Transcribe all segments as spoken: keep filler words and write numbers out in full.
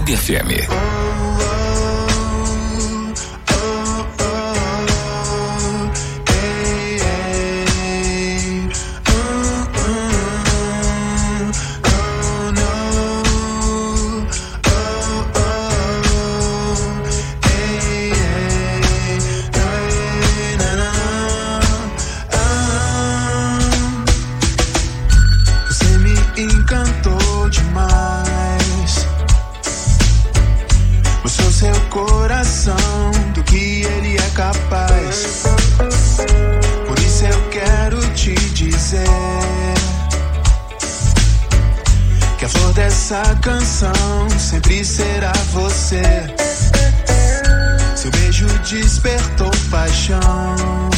Clube F M. Essa canção sempre será você. Seu beijo despertou paixão.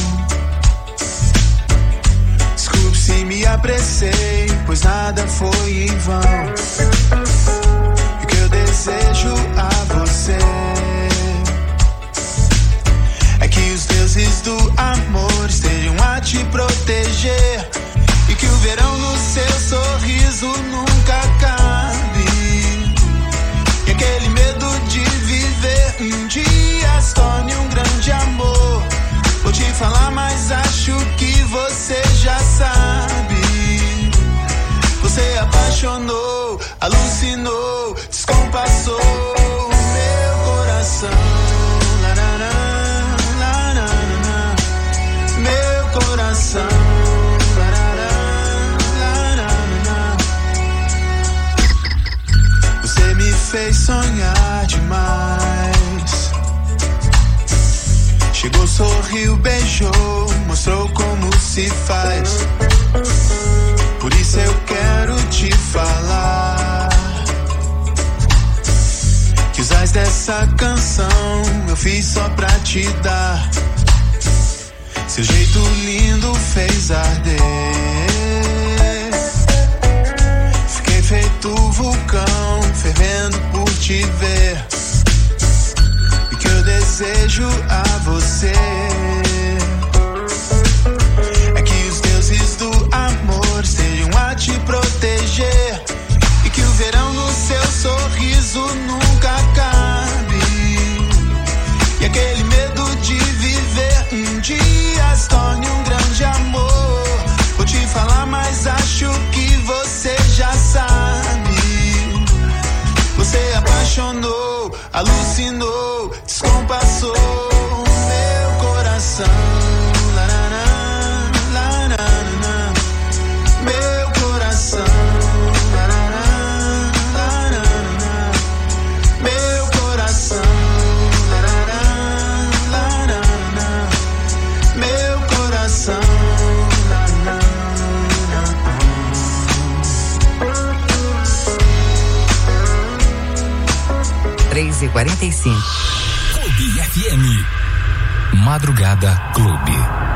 Desculpe se me apressei, pois nada foi em vão. E o que eu desejo a você é que os deuses do amor estejam a te proteger. E que o verão no seu sorriso nunca acabe. E aquele medo de viver um dia se torne um grande amor. Vou te falar, mas acho que você já sabe. Você apaixonou, alucinou, descompassou meu coração. Larará, larará, meu coração. Fez sonhar demais. Chegou, sorriu, beijou, mostrou como se faz. Por isso eu quero te falar que os ais dessa canção eu fiz só pra te dar. Seu jeito lindo fez arder. Fiquei feito vulcão, fervendo por te ver. E que eu desejo a você é que os deuses do amor estejam a te proteger. E que o verão no seu sorriso nunca acabe. E aquele medo de viver um dia se torne um grande amor. Vou te falar, mas acho que você já sabe. Você apaixonou, alucinou, descompassou meu coração. Larará, larará, meu coração. Larará, larará, meu coração. Larará, larará, meu coração. três e quarenta e cinco. Clube F M. Madrugada Clube.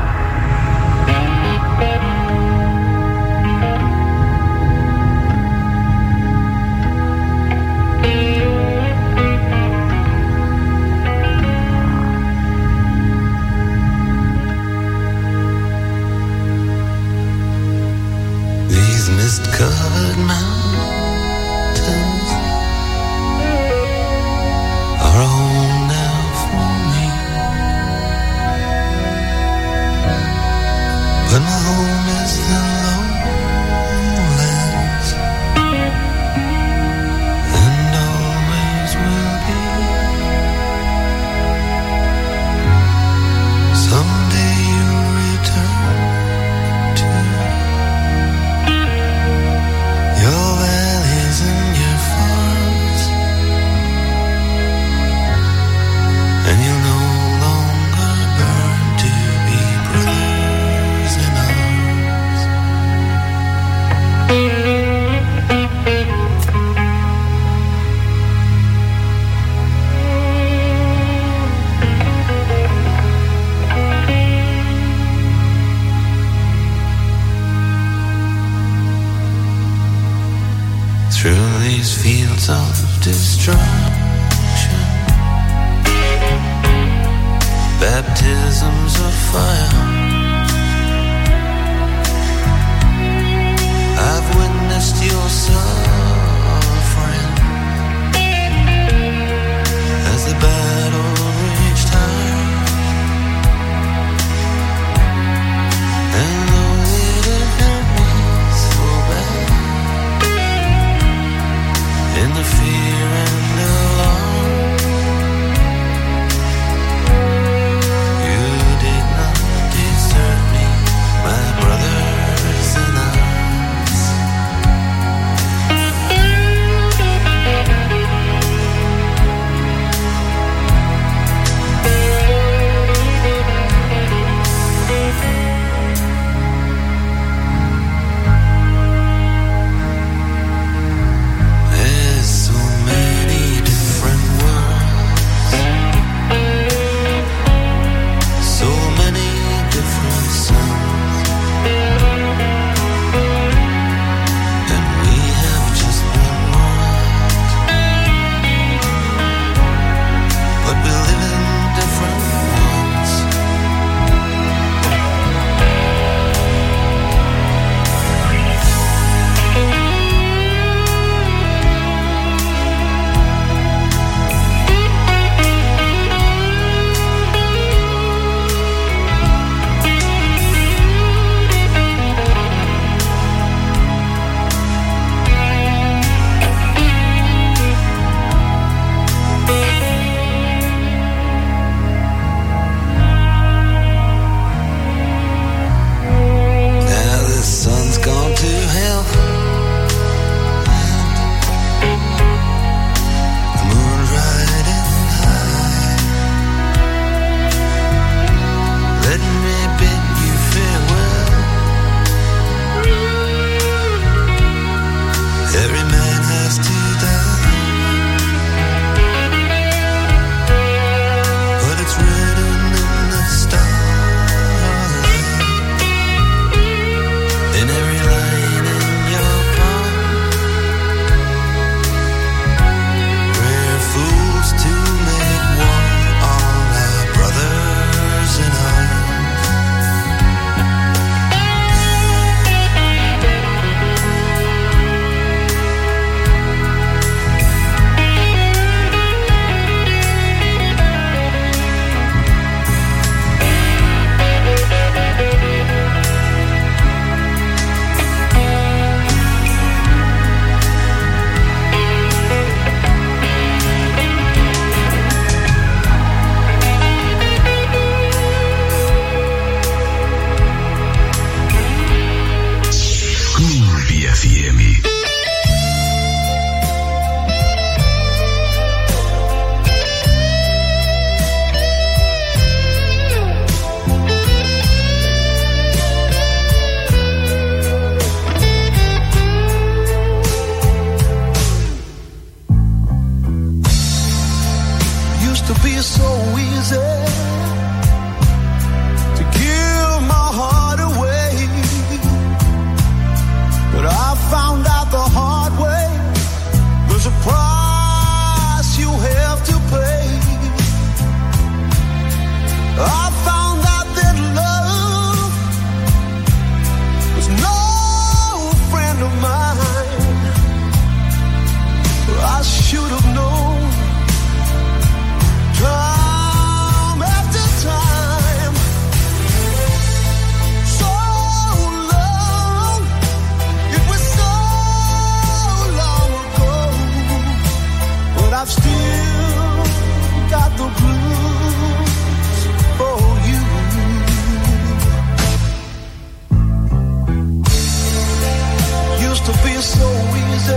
These mist-covered mountains are a home now for me, but my home is the lowlands, and always will be. Someday you'll return to your valleys and your farms, and you'll no longer burn to be brothers in arms. Through these fields of destruction, baptisms of fire, I've witnessed your suffering, should have known. Time after time, so long, it was so long ago, but I've still got the blues for you. Used to be so easy.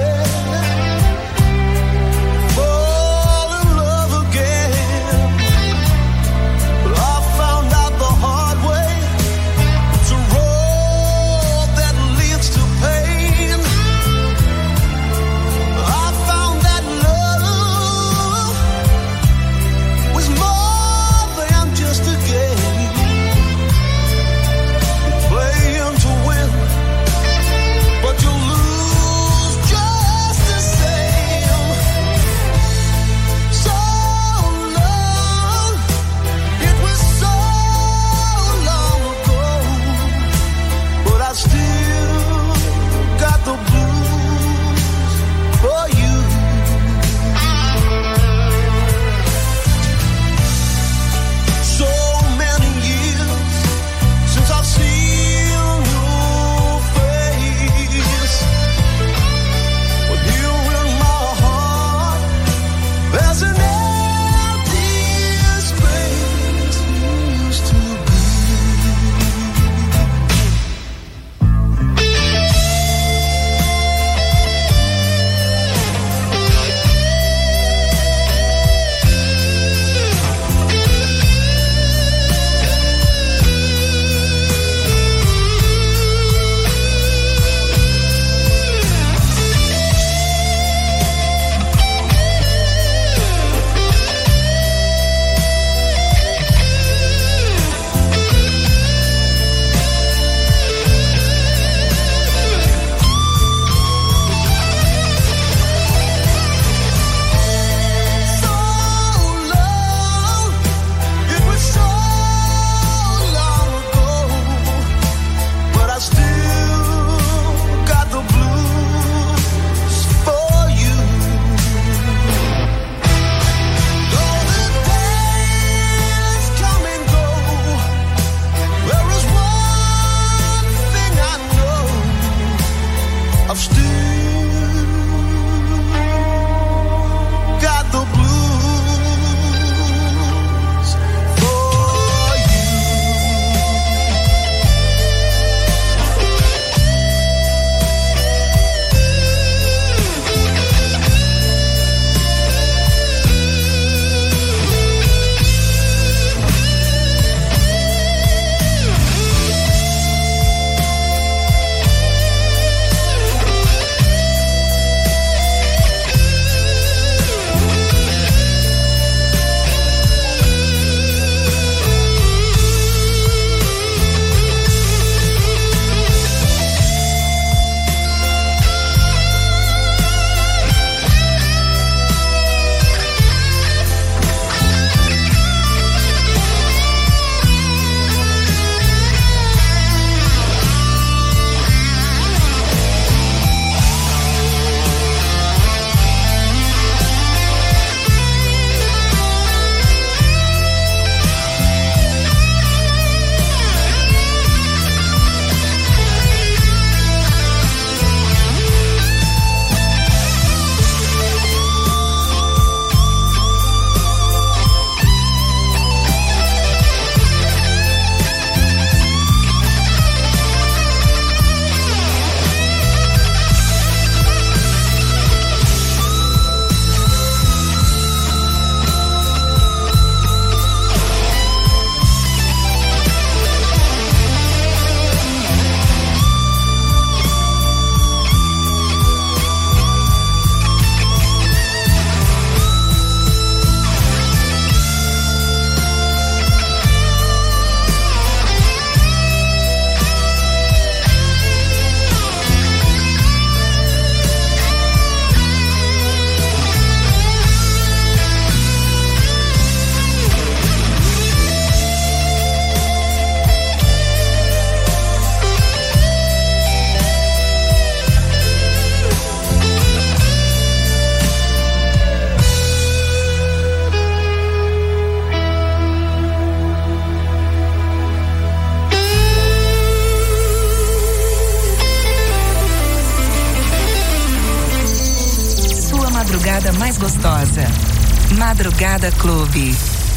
But you lose just the same. madrugada mais gostosa. Madrugada Clube.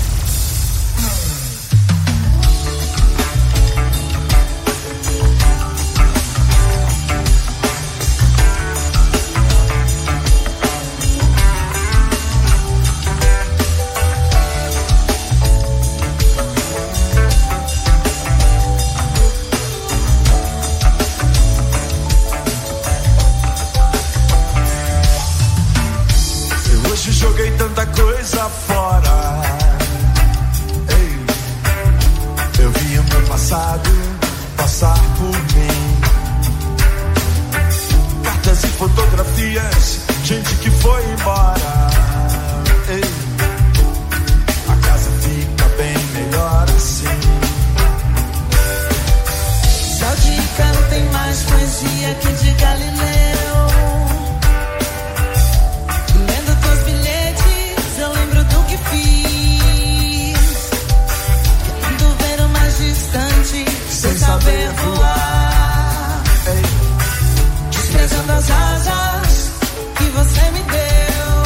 Joguei tanta coisa fora. Ei, eu vi o meu passado passar por mim. Cartas e fotografias, gente que foi embora. Ei, a casa fica bem melhor assim. Só de caro tem mais poesia que de Galileu. Eu lembro do que fiz, querendo ver o mais distante, sem saber voar, desprezando as asas que você me deu.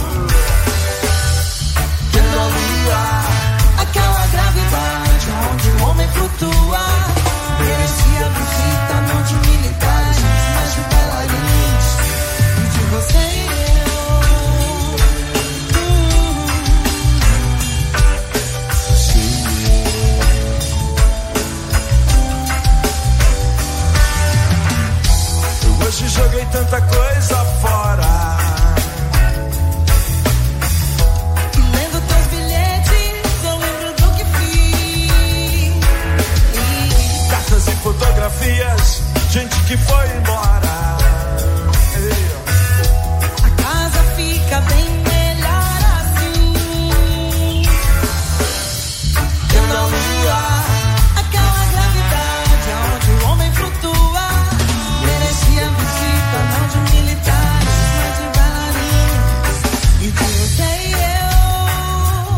Vendo a lua, aquela gravidade onde o homem flutua, merecia visita não de militares, mas de bailarinos e de você e eu. Hoje joguei tanta coisa fora. Lendo teus bilhetes, eu lembro do que fiz. E cartas e fotografias, gente que foi embora. A casa fica bem melhor assim. Vendo a lua, aquela gravidade onde o homem flutua, merecia visita não de militares, mas de bailarinos e de você e eu.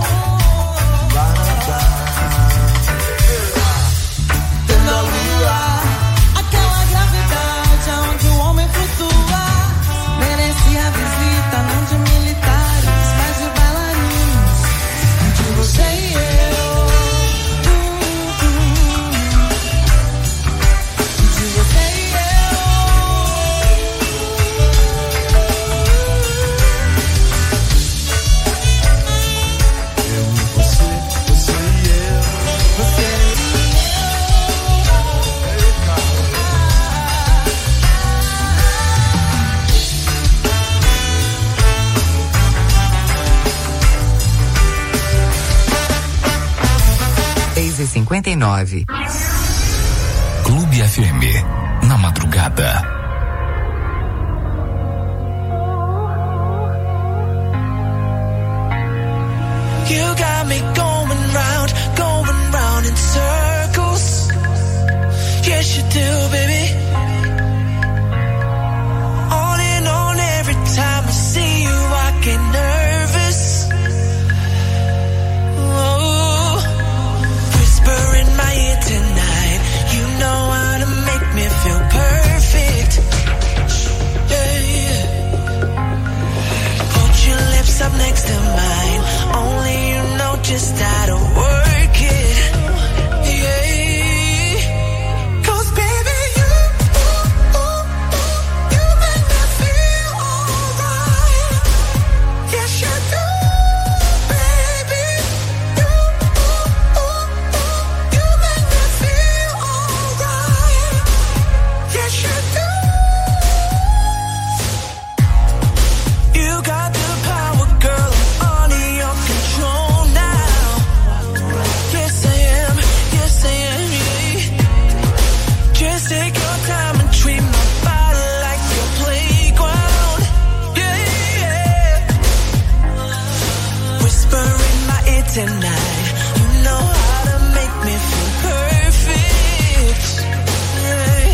Vendo a lua, aquela gravidade onde o homem flutua, merecia visita não de militares, mas de bailarinos e de você e eu. E de você e eu. Eu e você, você e eu. Você seis e cinquenta e nove. Clube F M, na madrugada. You got me going round, going round in circles. Yes, you do, baby. On and on every time I see you, I get nervous. Oh, whisper in my ear tonight. You know how to make me feel perfect. Yeah, yeah. Hold your lips up next to mine. Only you know just how to work it. Yeah. 'Cause baby, you, ooh, ooh, you make me feel alright. Yes, you do, baby. You, ooh, ooh, you make me feel alright. Yes, you do. You got the power, girl. I'm under your control now. Yes, I am. Yes, I am. Yeah. Just take your time and treat my body like your playground. Yeah, yeah. Whisper in my ear tonight. You know how to make me feel perfect. Yeah.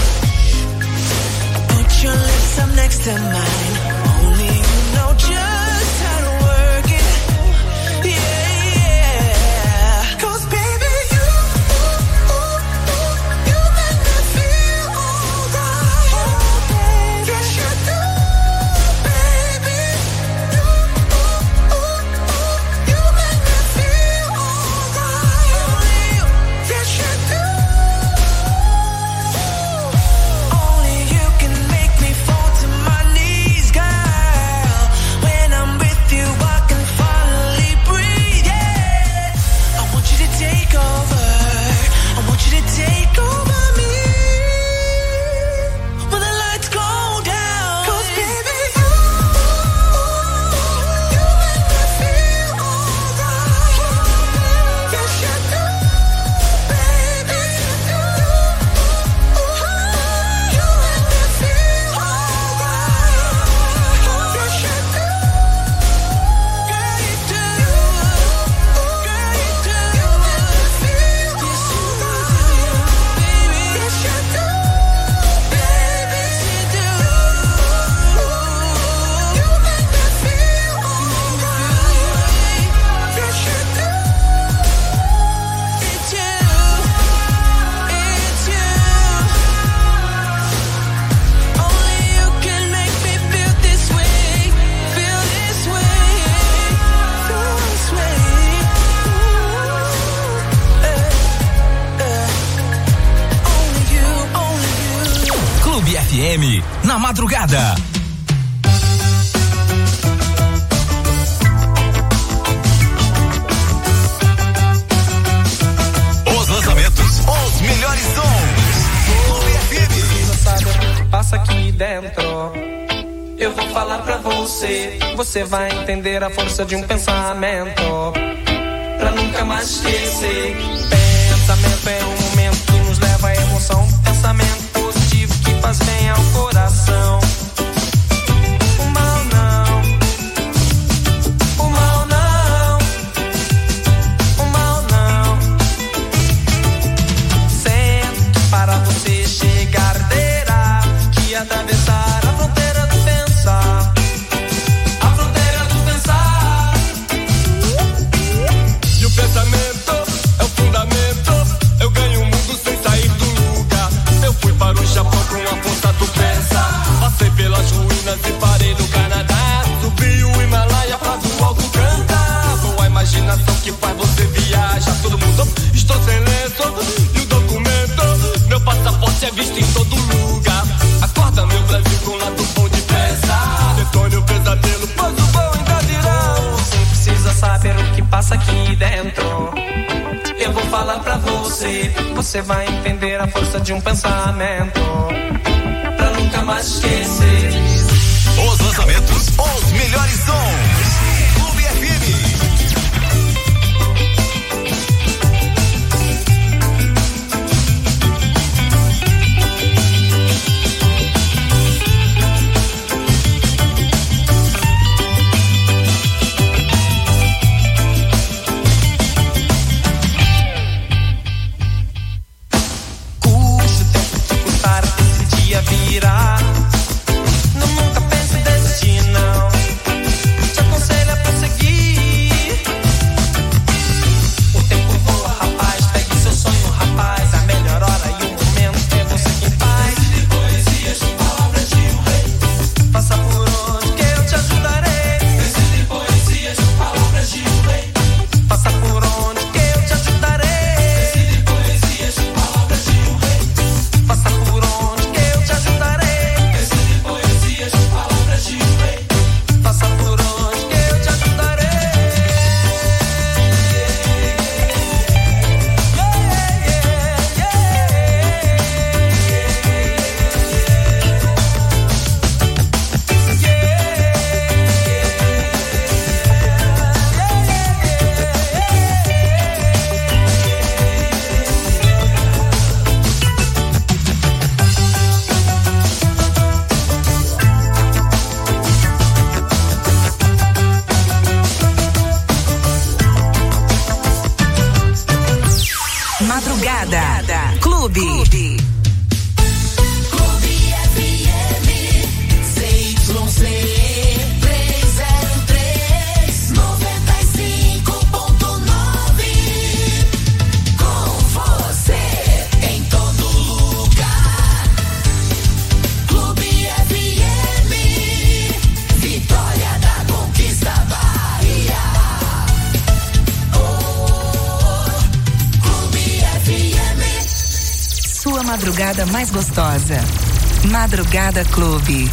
Put your lips up next to mine. Only you know just how to work it. Yeah, yeah. 'Cause baby, you, ooh, ooh, you make me feel alright. Yes, you do, baby. Clube F M, na madrugada. Os lançamentos, os melhores sons. Clube F M. Você sabe o que passa aqui dentro. Eu vou falar pra você, você vai entender a força de um pensamento. Pra nunca mais esquecer. Pensamento é um momento que nos leva à emoção. Pensamento positivo que faz bem ao coração. O mal não, o mal não, o mal não. Sento para você chegar, terá que atravessar a fronteira do pensar. A fronteira do pensar. E o pensamento é o fundamento. Eu ganho o mundo sem sair do lugar. Eu fui para o Japão com a força do pensar. Passei pelas ruínas e parei no Canadá. Subi o Himalaia pra do alto cantar. Com a imaginação que faz você viajar. Todo mundo, estou sem lenço. E o documento, meu passaporte é visto em todo lugar. Acorda meu Brasil com lado bom de pensar. Detone o pesadelo, pois o bom ainda virá. Você precisa saber o que passa aqui dentro. Eu vou falar pra você, você vai entender a força de um pensamento. Pra nunca mais esquecer. Os lançamentos, os melhores sons. Clube F M. Virar. Não, nunca pense em desistir, não. Te aconselho a prosseguir. O tempo voa, rapaz. Pegue seu sonho, rapaz. A melhor hora e o momento é você quem faz. Existe poesias com palavras de um rei. Passa por onde que eu te ajudarei. Existem poesias com palavras de um rei. Passa por onde que eu te ajudarei. Existem poesias com palavras de um rei. Passa por onde que eu te ajudarei. Existem poesias com palavras de um rei. Passa por onde que eu te ajudarei. Madrugada. Clube. Clube. Clube F M, C Y C trezentos e três, noventa e cinco ponto nove. Com você em todo lugar. Clube F M, Vitória da Conquista, Bahia. Sua madrugada mais gostosa. Madrugada Clube.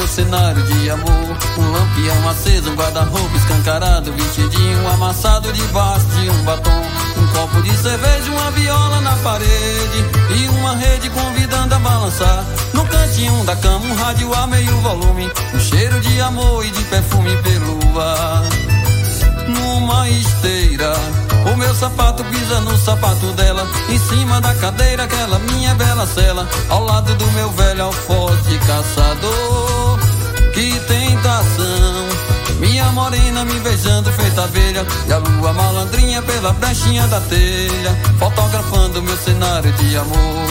meu cenário de amor. Um lampião aceso, um guarda-roupa escancarado, vestidinho amassado debaixo de um batom. Um copo de cerveja, uma viola na parede e uma rede convidando a balançar. No cantinho da cama, um rádio a meio volume, um cheiro de amor e de perfume pelo ar. Numa esteira, o meu sapato pisa no sapato dela, em cima da cadeira, aquela minha bela cela, ao lado do meu velho alforje caçador. Que tentação, minha morena me beijando feita abelha, e a lua malandrinha pela brechinha da telha, fotografando meu cenário de amor.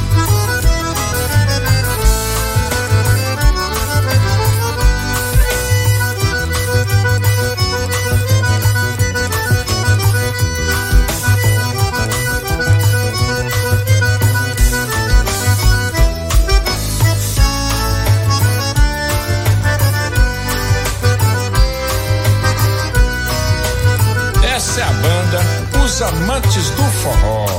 Essa é a banda Os Amantes do Forró.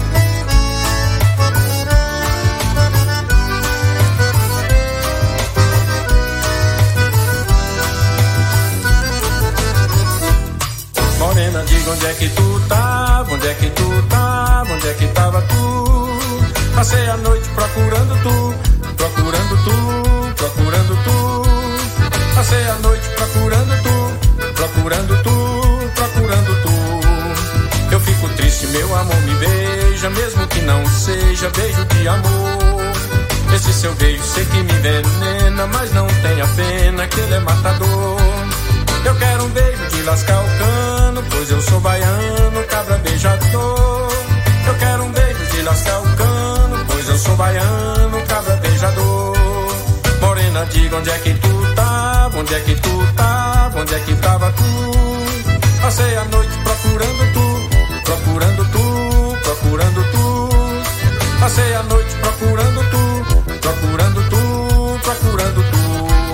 Morena, diga onde é que tu tava, onde é que tu tava, onde é que tava tu? Passei a noite procurando tu, procurando tu, procurando tu. Passei a noite procurando tu, procurando tu, procurando tu. Eu fico triste, meu amor, me beija, mesmo que não seja beijo de amor. Esse seu beijo sei que me envenena, mas não tenha pena que ele é matador. Eu quero um beijo de lascar o cano, pois eu sou baiano, cabra beijador. Eu quero um beijo de lascar o cano, pois eu sou baiano, cabra beijador. Morena, diga onde é que tu tava, onde é que tu tava, onde é que tava tu? Passei a noite procurando tu, procurando tu, procurando tu. Passei a noite procurando tu, procurando tu, procurando tu.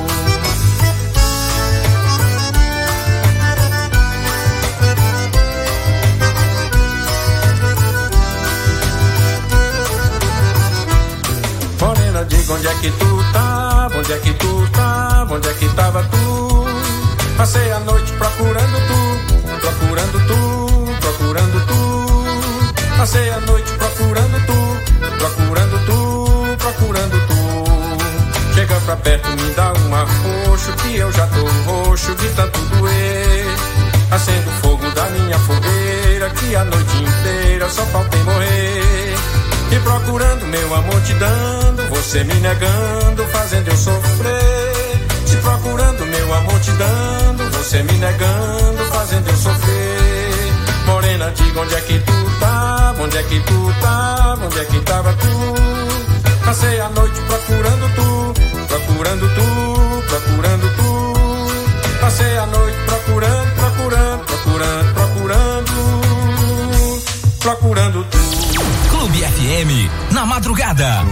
Morena, diga onde é que tu tava, onde é que tu tava, onde é que tava tu? Passei a noite procurando tu, procurando tu, procurando tu. Passei a noite procurando tu, procurando tu, procurando tu. Chega pra perto, me dá um arroxo, que eu já tô roxo de tanto doer. Acendo o fogo da minha fogueira, que a noite inteira só faltei morrer. E procurando meu amor te dando, você me negando, fazendo eu sofrer. Se procurando meu amor te dando, você me negando, fazendo eu sofrer. Morena, diga onde é que tu tava, onde é que tu tava, onde é que tava tu? Passei a noite procurando tu, procurando tu, procurando tu. Passei a noite procurando, procurando, procurando, procurando, procurando tu. Clube F M, na madrugada.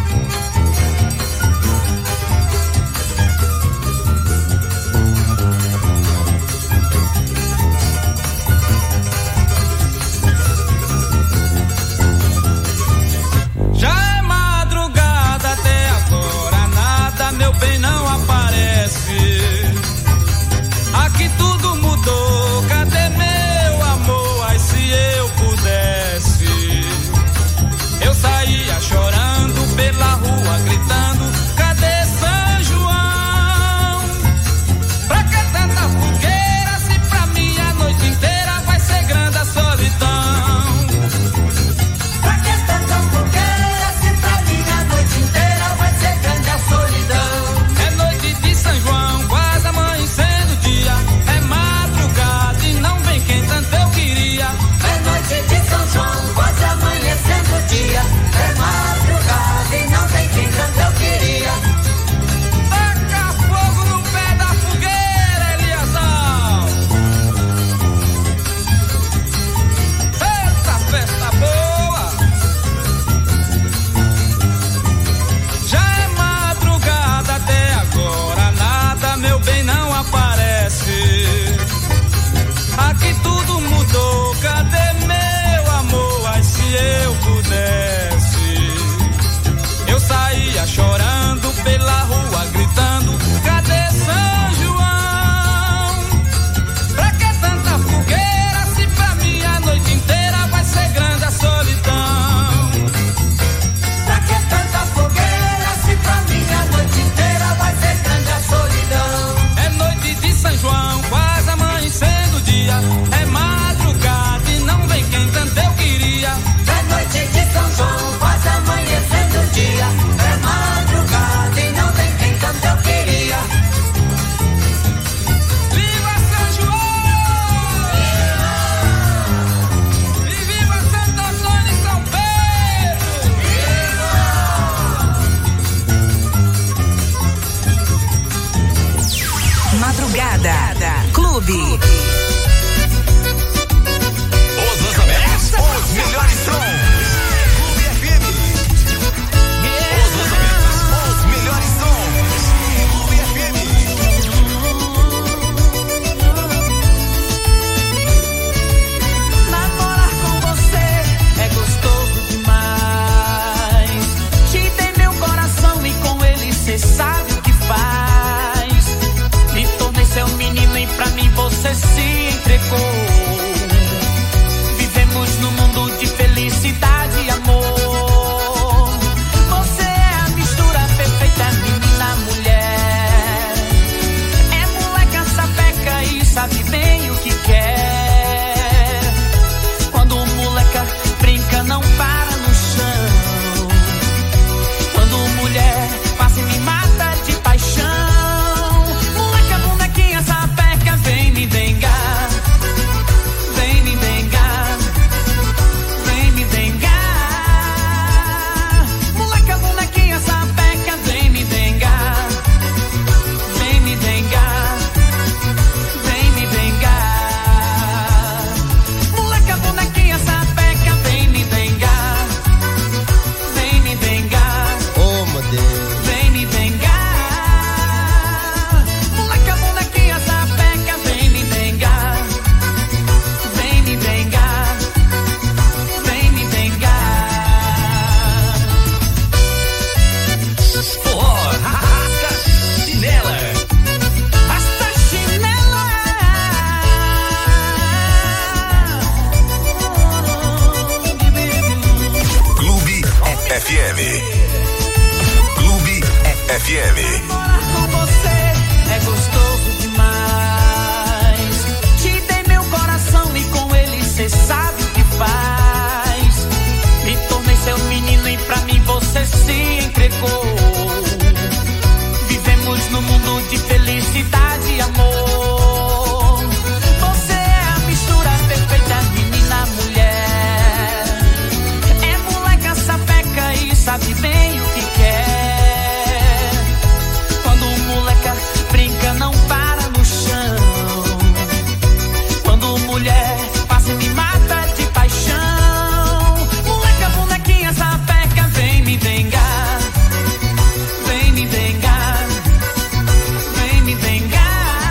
Já é madrugada, até agora nada, meu bem, não aparece. Aqui tudo mudou, cadê meu amor? Ai, se eu pudesse, eu saía chorando pela rua, gritando, cadê São João? Pra que tanta fogueira, se pra mim a noite inteira vai ser grande a solidão? Pra que tanta fogueira, se pra mim a noite inteira vai ser grande a solidão? É noite de São João, quase amanhecendo o dia, é madrugada e não vem quem tanto eu queria. É noite de São João, quase amanhecendo o dia, é madrugada e não tem quem tanto eu queria. Taca fogo no pé da fogueira, Eliasão. Eita festa boa. Já é madrugada, até agora nada, meu bem, não aparece. Aqui tudo mudou, cadê meu amor? Ai, se eu pudesse, eu saía chorando pela rua, gritando, cadê Madrugada Clube. Os lançamentos, os melhores sons. Clube F M. Os lançamentos, os melhores sons. Clube F M. Namorar com você é gostoso demais. Te dei meu coração e com ele cê sabe o que faz. Me tornei seu menino e pra mim você se entregou. Vivemos num mundo de felicidade e amor. Você é a mistura perfeita, menina, mulher. É moleca, sapeca e sabe bem o que quer. Quando moleca brinca, não para no chão. Quando mulher passa e me mata de paixão. Moleca, bonequinha, sapeca, vem me dengar. Vem me dengar. Vem me dengar. Moleca, bonequinha, sapeca, vem me dengar. Vem me dengar. Vem me dengar. Moleca, bonequinha, sapeca, vem me dengar. Vem me dengar. Oh, meu Deus. Vem me dengar. Moleca, bonequinha, sapeca, vem me dengar. Vem me dengar. Vem me dengar. Forró, rasca, chinela. Basta chinela. Clube F M. Clube F M. Morar com você é gostoso demais. Te dei meu coração e com ele cê sabe o que faz. Me tornei seu menino e pra mim você se entregou. Vivemos num mundo de felicidade e amor. Você é a mistura perfeita, menina, mulher. É moleca, sapeca e sabe bem o que quer. Quando moleca brinca, não para no chão. Quando mulher passa e me mata de paixão. Moleca, bonequinha, sapeca, vem me dengar. Vem me dengar. Vem me dengar.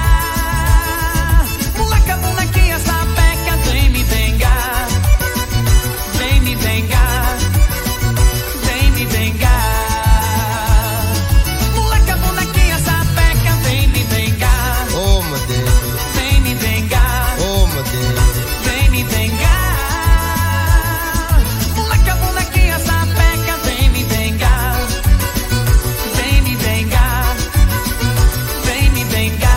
Moleca, bonequinha, sapeca, vem me dengar. Vem me dengar. Vem me dengar. Moleca, bonequinha, sapeca, vem me dengar. Oh, meu Deus. Vem me dengar. Oh, meu Deus. Vem me dengar. Moleca, bonequinha, sapeca, vem me dengar. Vem me dengar. Vem me dengar.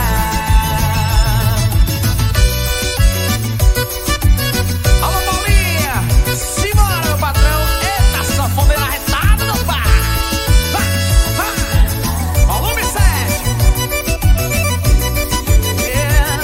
Alô, Paulinha! Simbora, meu patrão! Eita, sanfoneira arretada, meu pá! Vai, vai! Volume sete! Yeah.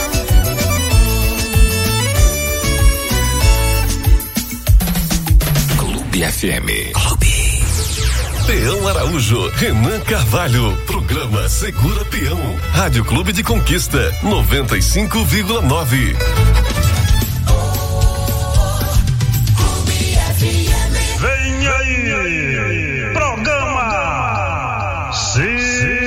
Clube F M. Clube. Peão Araújo, Renan Carvalho, programa Segura Peão, Rádio Clube de Conquista, noventa e cinco vírgula nove. Vem aí, programa Segura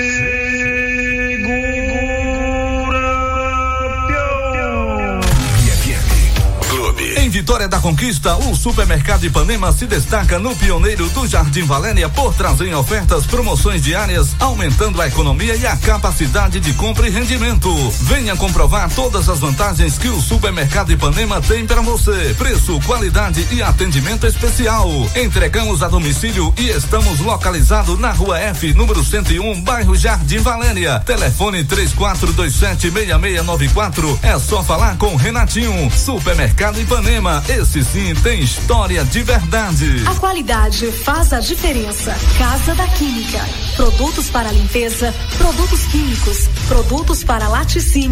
Peão. Clube. Em Vitória da Conquista, o Supermercado Ipanema se destaca no pioneiro do Jardim Valéria por trazer ofertas, promoções diárias, aumentando a economia e a capacidade de compra e rendimento. Venha comprovar todas as vantagens que o Supermercado Ipanema tem para você. Preço, qualidade e atendimento especial. Entregamos a domicílio e estamos localizados na Rua F, número cento e um, bairro Jardim Valéria. Telefone três quatro dois sete, seis seis nove quatro. É só falar com Renatinho. Supermercado Ipanema, esse sim tem história de verdade. A qualidade faz a diferença. Casa da Química. Produtos para limpeza, produtos químicos, produtos para laticínios,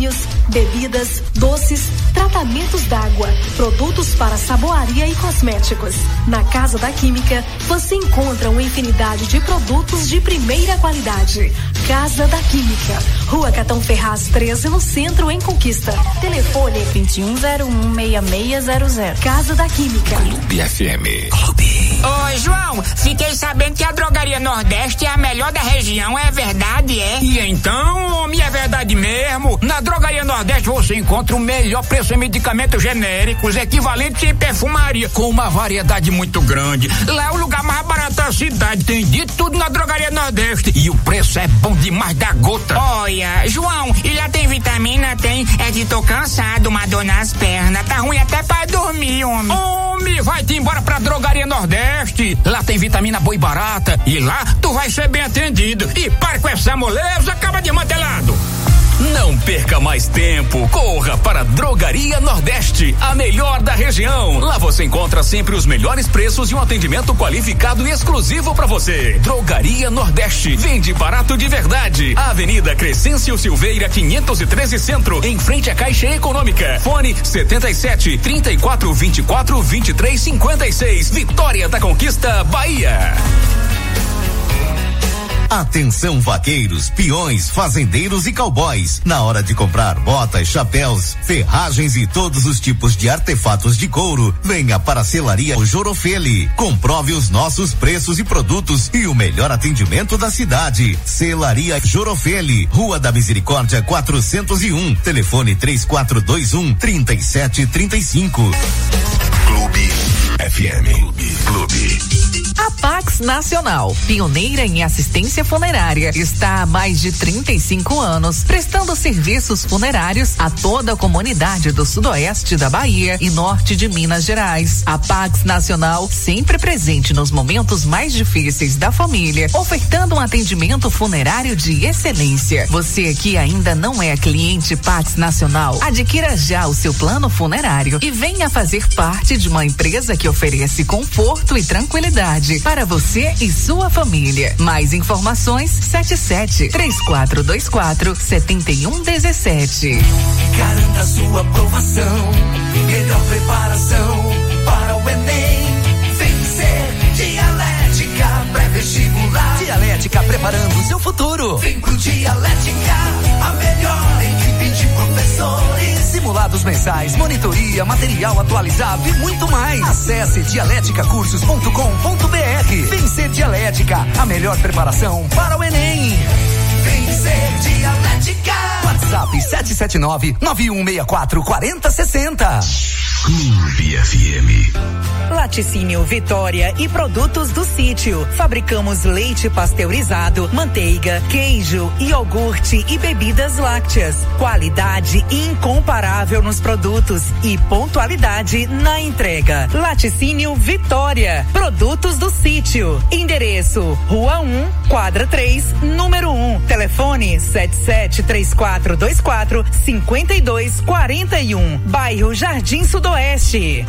bebidas, doces, tratamentos d'água, produtos para saboaria e cosméticos. Na Casa da Química, você encontra uma infinidade de produtos de primeira qualidade. Casa da Química, Rua Catão Ferraz treze, no centro, em Conquista. Telefone vinte e um zero um, seis seis zero zero. Casa da Química. Clube F M. Clube. Ô, João, fiquei sabendo que a Drogaria Nordeste é a melhor da região, é verdade, é? E então, homem, é verdade mesmo. Na Drogaria Nordeste você encontra o melhor preço em medicamentos genéricos, equivalentes em perfumaria, com uma variedade muito grande. Lá é o lugar mais barato da cidade, tem de tudo na Drogaria Nordeste. E o preço é bom demais da gota. Olha, João, e lá tem vitamina? Tem. É que tô cansado, uma dor nas pernas, tá ruim até pra dormir, homem. Homem, vai-te embora pra Drogaria Nordeste. Lá tem vitamina boa e barata, e lá tu vai ser bem atendido. E para com essa moleza, acaba de mantelado. Não perca mais tempo, corra para Drogaria Nordeste, a melhor da região. Lá você encontra sempre os melhores preços e um atendimento qualificado e exclusivo para você. Drogaria Nordeste, vende barato de verdade. Avenida Crescêncio Silveira quinhentos e treze Centro, em frente à Caixa Econômica. Fone setenta e sete, trinta e quatro, vinte e quatro, vinte e três, cinquenta e seis. Vitória da Conquista, Bahia. Atenção, vaqueiros, peões, fazendeiros e cowboys. Na hora de comprar botas, chapéus, ferragens e todos os tipos de artefatos de couro, venha para a Selaria Jorofeli. Comprove os nossos preços e produtos e o melhor atendimento da cidade. Selaria Jorofeli, Rua da Misericórdia quatrocentos e um. Telefone três quatro dois um, três sete três cinco. Clube F M. Clube. Clube. A Pax Nacional, pioneira em assistência funerária, está há mais de trinta e cinco anos prestando serviços funerários a toda a comunidade do sudoeste da Bahia e norte de Minas Gerais. A Pax Nacional, sempre presente nos momentos mais difíceis da família, ofertando um atendimento funerário de excelência. Você que ainda não é cliente Pax Nacional, adquira já o seu plano funerário e venha fazer parte de uma empresa que oferece conforto e tranquilidade para você e sua família. Mais informações sete sete, três quatro dois quatro, sete um um sete. Garanta sua aprovação, melhor preparação para o Enem. Vencer Dialética pré-vestibular. Dialética preparando o seu futuro. Vem pro Dialética, a melhor equipe de professores. Simulados mensais, monitoria, material atualizado e muito mais. Acesse dialética cursos ponto com ponto br. Vencer Dialética, a melhor preparação para o Enem. Vencer Dialética. WhatsApp sete sete nove, nove um seis quatro, quatro zero seis zero. Clube F M. Laticínio Vitória e produtos do sítio. Fabricamos leite pasteurizado, manteiga, queijo, iogurte e bebidas lácteas. Qualidade incomparável nos produtos e pontualidade na entrega. Laticínio Vitória, produtos do sítio. Endereço: Rua um, quadra três, número um. Telefone sete sete três quatro dois quatro, cinco dois quatro um. Bairro Jardim Sudoeste.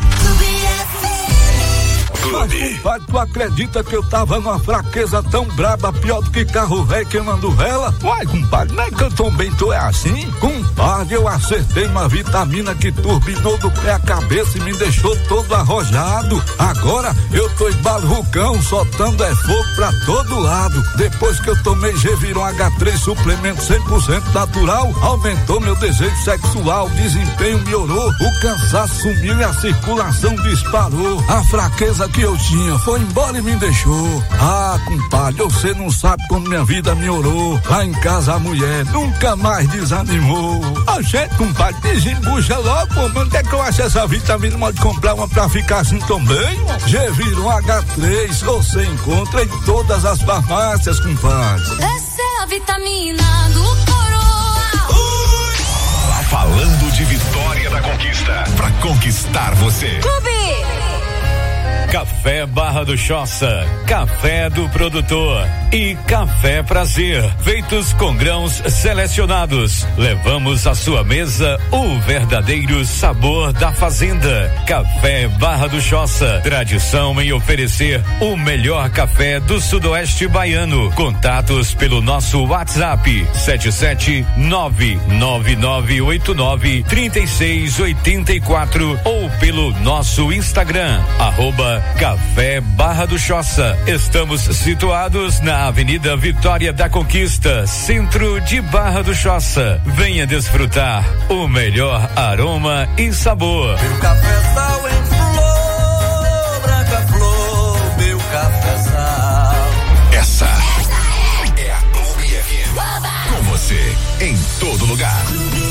Mas, compadre, tu acredita que eu tava numa fraqueza tão braba, pior do que carro velho queimando vela? Uai, compadre, não é que eu também tô é assim? Compadre, eu acertei uma vitamina que turbinou do pé à cabeça e me deixou todo arrojado. Agora eu tô embalucão, soltando é fogo pra todo lado. Depois que eu tomei Geviron H três, suplemento cem por cento natural, aumentou meu desejo sexual, o desempenho melhorou, o cansaço sumiu e a circulação disparou. A fraqueza que eu tinha foi embora e me deixou. Ah, compadre, você não sabe como minha vida melhorou. Lá em casa a mulher nunca mais desanimou. A gente, compadre, desembucha logo, pô, mas onde é que eu acho essa vitamina? Pode comprar uma pra ficar assim também? Geviron H três, você encontra em todas as farmácias, compadre. Essa é a vitamina do Coroa. Uh! Falando de Vitória da Conquista, pra conquistar você. Clube. Café Barra do Choça, Café do Produtor e Café Prazer, feitos com grãos selecionados. Levamos à sua mesa o verdadeiro sabor da fazenda. Café Barra do Choça, tradição em oferecer o melhor café do sudoeste baiano. Contatos pelo nosso WhatsApp sete sete nove nove nove oito nove três seis oito quatro ou pelo nosso Instagram, arroba Café Barra do Choça. Estamos situados na Avenida Vitória da Conquista, centro de Barra do Choça. Venha desfrutar o melhor aroma e sabor. Meu cafezal em flor, branca flor, meu cafezal. Essa é a Clube F M. Com você em todo lugar.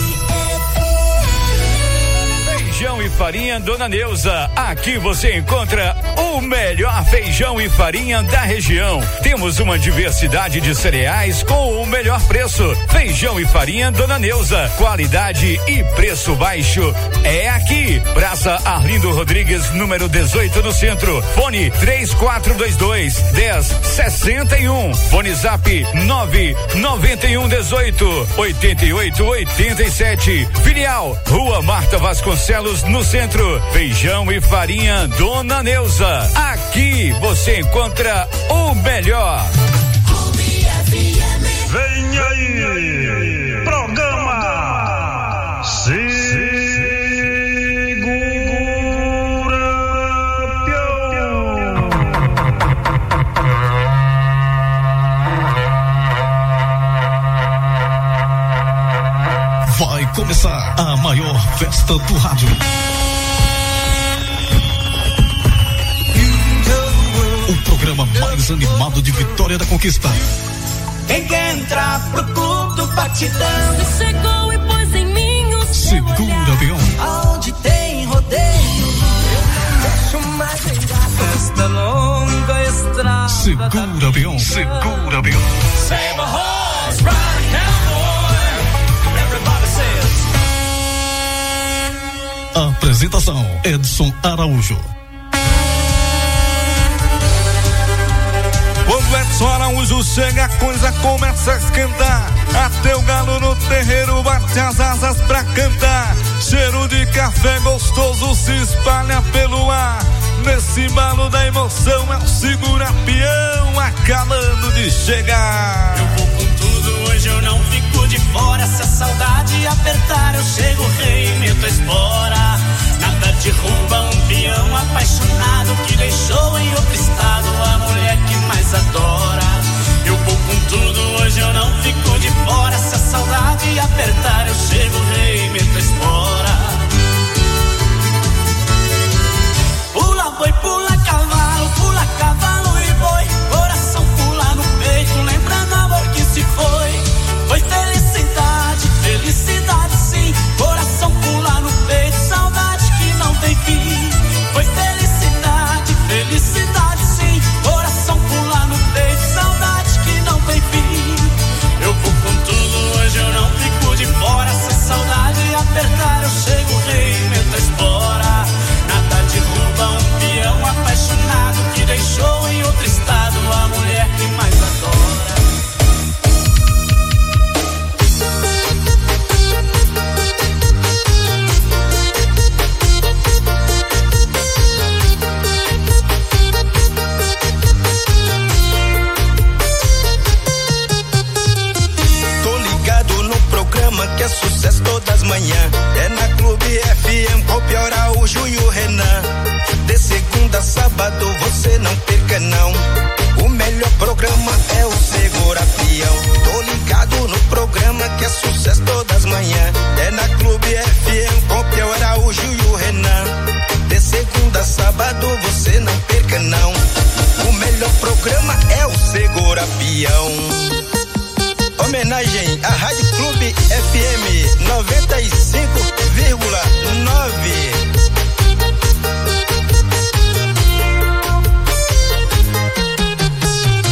Feijão e farinha Dona Neuza. Aqui você encontra o melhor feijão e farinha da região. Temos uma diversidade de cereais com o melhor preço. Feijão e farinha Dona Neuza. Qualidade e preço baixo é aqui. Praça Arlindo Rodrigues, número dezoito no centro. Fone três quatro dois dois, dez sessenta e um. Fone Zap nove noventa e um dezoito, oitenta e oito oitenta e sete. Filial Rua Marta Vasconcelos, no centro. Feijão e farinha Dona Neuza. Aqui você encontra o melhor. Vem aí, programa Segura Peão. Vai começar a maior festa do rádio. O programa mais animado de Vitória da Conquista. Quem quer entrar pro clube do batidão? Você chegou e pôs em mim o seu Segura, olhar. peão. Aonde tem rodeio, eu não deixo mais engatar. Esta longa estrada. Segura, peão. Segura, peão. Save a horse, ride cowboy. Everybody says. Apresentação: Edson Araújo. Quando Edson Araújo chega, a coisa começa a esquentar. Até o galo no terreiro bate as asas pra cantar. Cheiro de café gostoso se espalha pelo ar. Nesse embalo da emoção é o segura-peão acabando de chegar. Eu vou com tudo, hoje eu não fico de fora. Se a saudade apertar, eu chego, rei, meto a espora. Nada derruba um peão apaixonado que deixou em outro estado a mulher que mais adora. Eu vou com tudo, hoje eu não fico de fora. Se a saudade apertar, eu chego, rei, meto a espora. Pula boi, pula cavalo, pula cavalo e boi. Coração pula no peito, lembrando amor que se foi. Foi felicidade, felicidade sim. Coração pula no peito, saudade que não tem fim. Foi felicidade, felicidade sim. Coração pula no peito, saudade que não tem fim. Eu vou com tudo, hoje eu não fico de fora. Se a saudade apertar, eu chego, rei, meto a espora. Nada derruba um peão apaixonado que deixou em outro estado a mulher que mais adora. Que é sucesso todas as manhãs. É na Clube F M com o Pior Araújo e o Renan. De segunda a sábado você não perca não. O melhor programa é o Segura Peão. Tô ligado no programa que é sucesso todas as manhãs. É na Clube F M com o Pior Araújo e o Renan. De segunda a sábado você não perca não. O melhor programa é o Segura Peão. Homenagem à Rádio Clube F M noventa e cinco vírgula nove.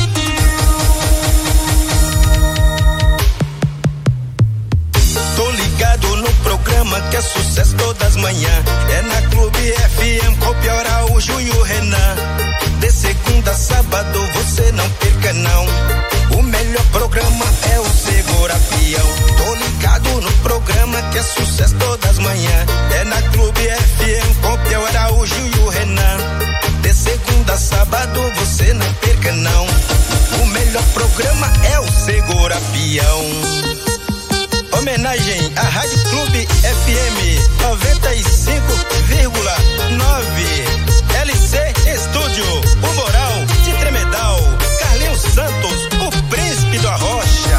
Tô ligado ligado no programa que é sucesso todas as manhãs. É na Clube F M, com o Piau Araújo e o Renan. De segunda a sábado você não perca não. O melhor programa é o Segura Pião. Tô ligado no programa que é sucesso todas as manhãs. É na Clube F M, com o Piau Araújo e o Renan. De segunda a sábado você não perca não. O melhor programa é o Segura Pião. Homenagem à Rádio Clube F M noventa e cinco vírgula nove. L C Estúdio, o Moral de Tremedal. Carlinhos Santos, o príncipe do Arrocha.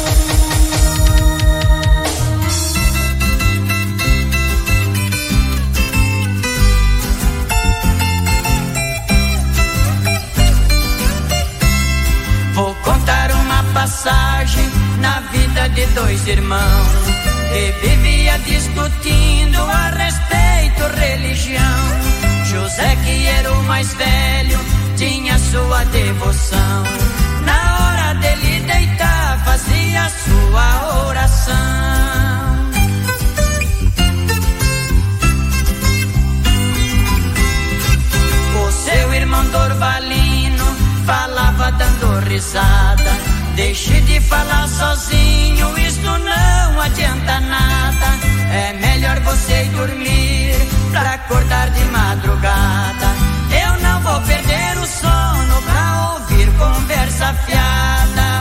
Vou contar uma passagem na vida de dois irmãos que vivia discutindo a respeito religião. José, que era o mais velho, tinha sua devoção. Na hora dele deitar, fazia sua oração. O seu irmão Dorvalino falava dando risada. Deixe de falar sozinho, isto não adianta nada. É melhor você dormir pra acordar de madrugada. Eu não vou perder o sono pra ouvir conversa fiada.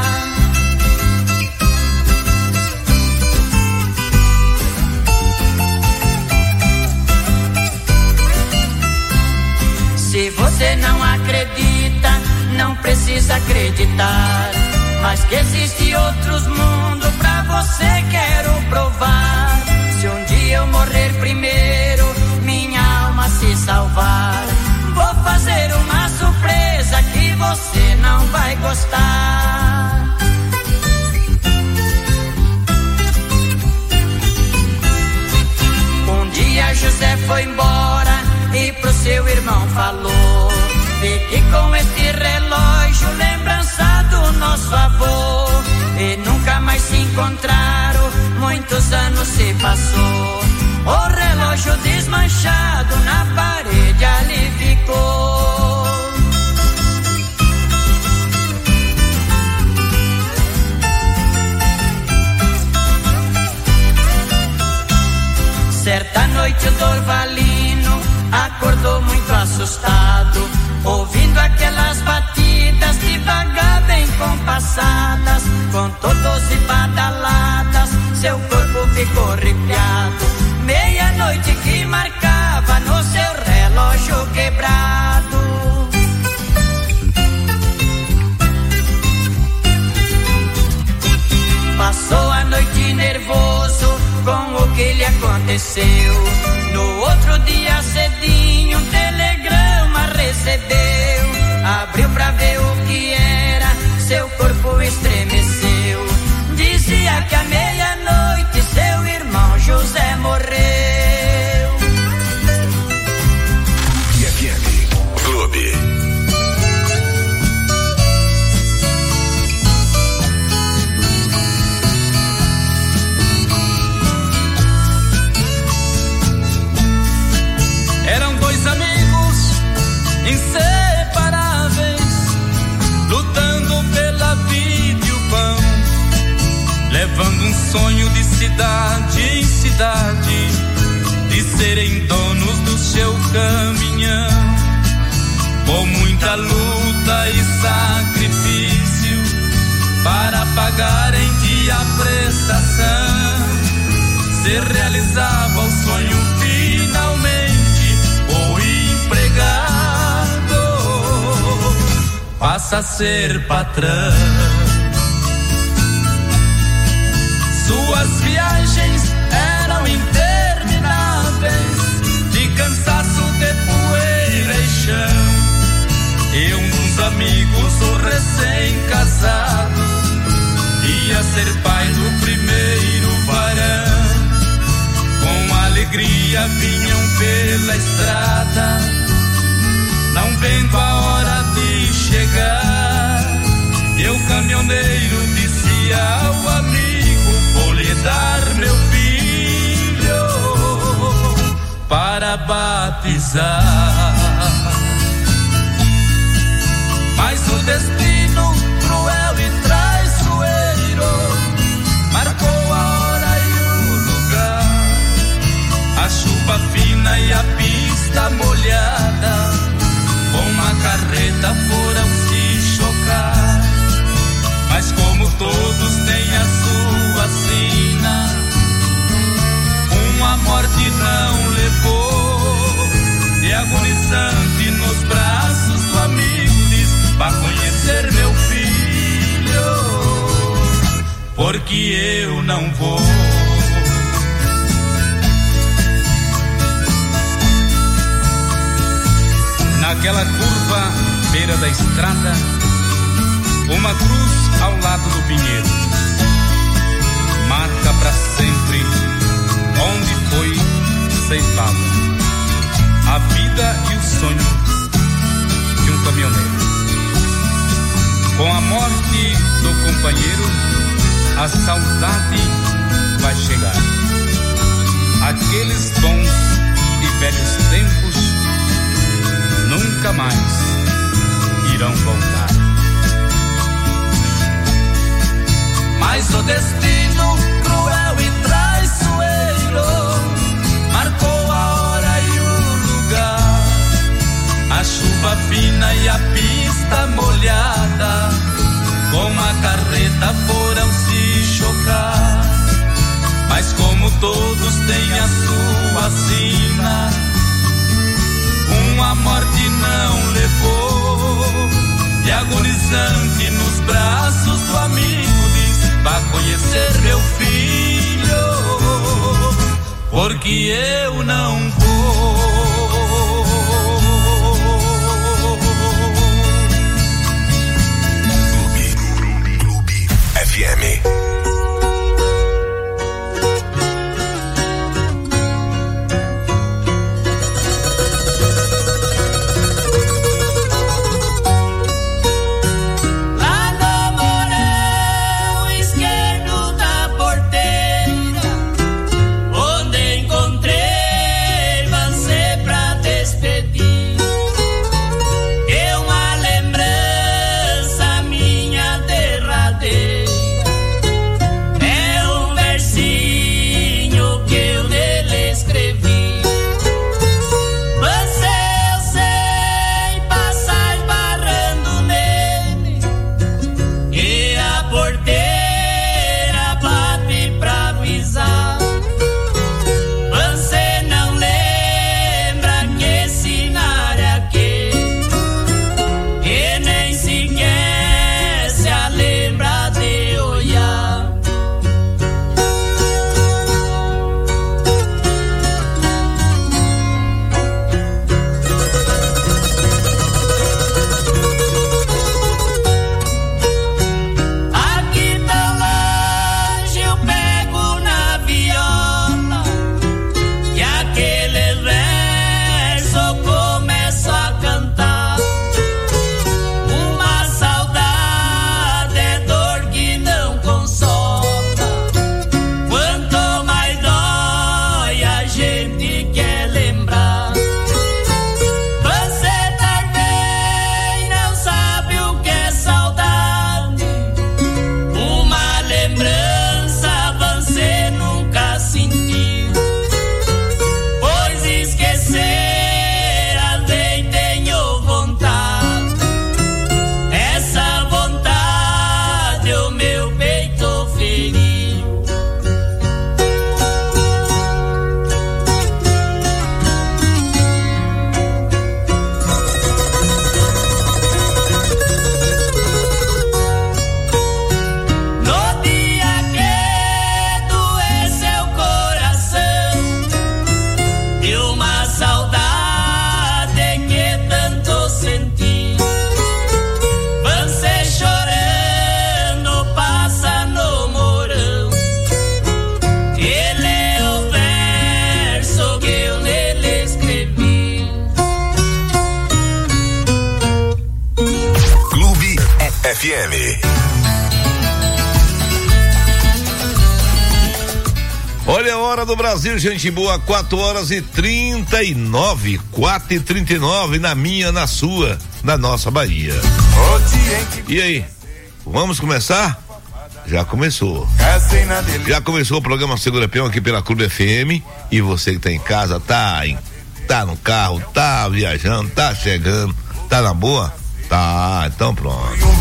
Se você não acredita, não precisa acreditar. Mas que existe outros mundos pra você quero provar. Se um dia eu morrer primeiro, minha alma se salvar, vou fazer uma surpresa que você não vai gostar. Um dia José foi embora e pro seu irmão falou: fique com este relógio, lembrança do nosso avô. E nunca mais se encontraram, muitos anos se passou. O relógio desmanchado na parede ali ficou. Certa noite o Dorvalino acordou muito assustado, ouvindo aquelas batidas devagar bem compassadas. Contou doze badaladas, seu corpo ficou arrepiado. Meia-noite que marcava no seu relógio quebrado. Passou a noite nervoso com o que lhe aconteceu. No outro dia cedinho um telegrama recebeu. Abriu pra ver o que era, seu corpo estremeceu. Dizia que à meia-noite seu irmão José morreu. F M Clube. Eram dois amigos inseparáveis, lutando pela vida e o pão, levando um sonho de cidade em cidade, de serem donos do seu caminhão. Com muita luta e sacrifício para pagar em dia a prestação, se realizava o sonho finalmente. O empregado passa a ser patrão. Suas viagens eram intermináveis, de cansaço, de poeira e chão. E um dos amigos, o recém-casado, ia ser pai do primeiro varão. Com alegria vinham pela estrada, não vendo a hora de chegar. E o caminhoneiro disse ao amigo: vou lhe dar meu filho batizar. Mas o destino cruel e traiçoeiro marcou a hora e o lugar. A chuva fina e a pista molhada com uma carreta foram se chocar. Mas como todos têm a sua sina, uma morte não levou. E agonizante nos braços do amigo diz: vá conhecer meu filho, porque eu não vou. Naquela curva, beira da estrada, uma cruz ao lado do pinheiro marca pra sempre onde foi ceifada a vida e o sonho de um caminhoneiro. Com a morte do companheiro, a saudade vai chegar. Aqueles bons e velhos tempos nunca mais irão voltar. Mas o destino cruel e traiçoeiro marcou a hora e o lugar. A chuva fina e a pista molhada com a carreta foram se chocar. Mas como todos têm a sua sina, uma morte não levou. E agonizante nos braços do amigo diz: vá conhecer meu filho, porque eu não vou. Clube, Clube F M. F M. Olha a hora do Brasil, gente boa, quatro horas e trinta e nove, quatro e trinta e nove na minha, na sua, na nossa Bahia. E aí, vamos começar? Já começou. Já começou o programa Segura Peão aqui pela Clube F M. E você que tá em casa, tá, em, tá no carro, tá viajando, tá chegando, tá na boa? Tá, então pronto.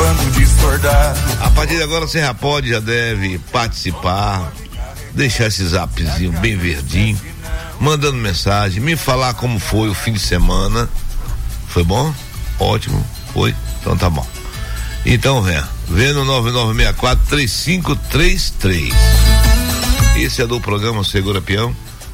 A partir de agora você já pode, já deve participar, deixar esse zapzinho bem verdinho, mandando mensagem, me falar como foi o fim de semana. Foi bom? Ótimo, foi? Então tá bom. Então venha, vem no nove nove seis quatro três cinco três três. Esse é do programa Segura Peão.